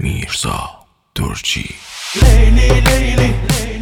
میرزا درجی. لیلی لیلی لیلی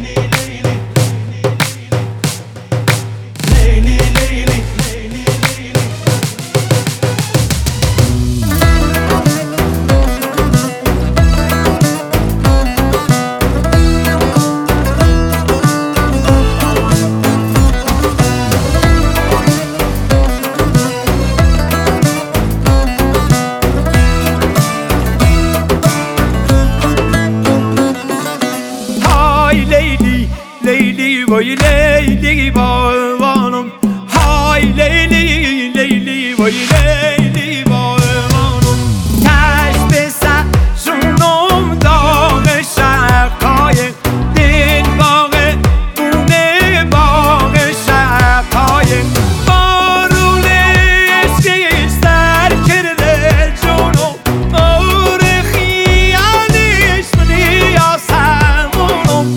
لیلی وای لیلی بارانم، های لیلی لیلی وای لیلی بارانم، کشت سرشونم داغ شقای دل باغ بونه باغ شقای بارون عشقی سر کرده جونم، اور خیالش منی آسمونم،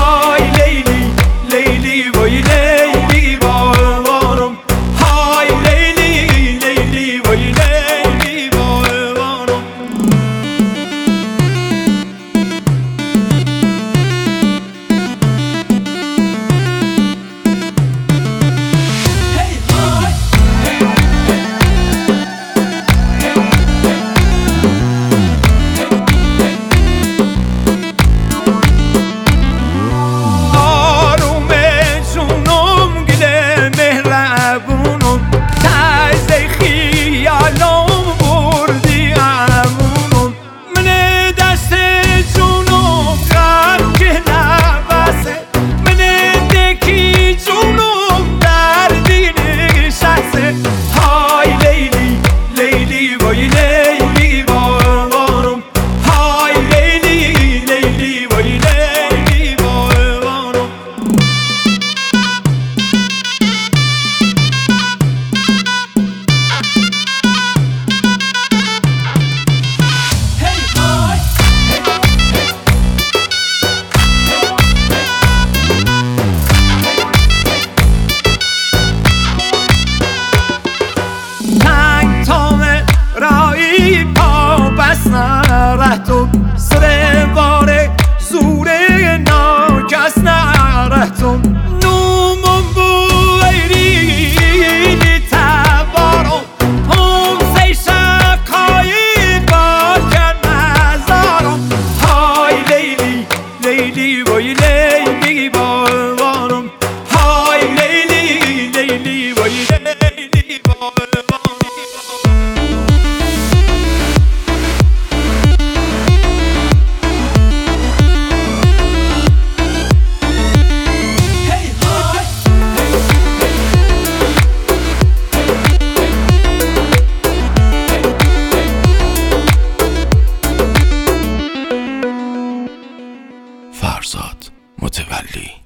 نرهتم سر واره زوره ناکس نرهتم نومم بویری تبارم هم سی شقایی باکر نزارم، های لیلی لیلی وای لیلی بارانم، های لیلی لیلی وای لیلی بارانم. فرزاد متولی.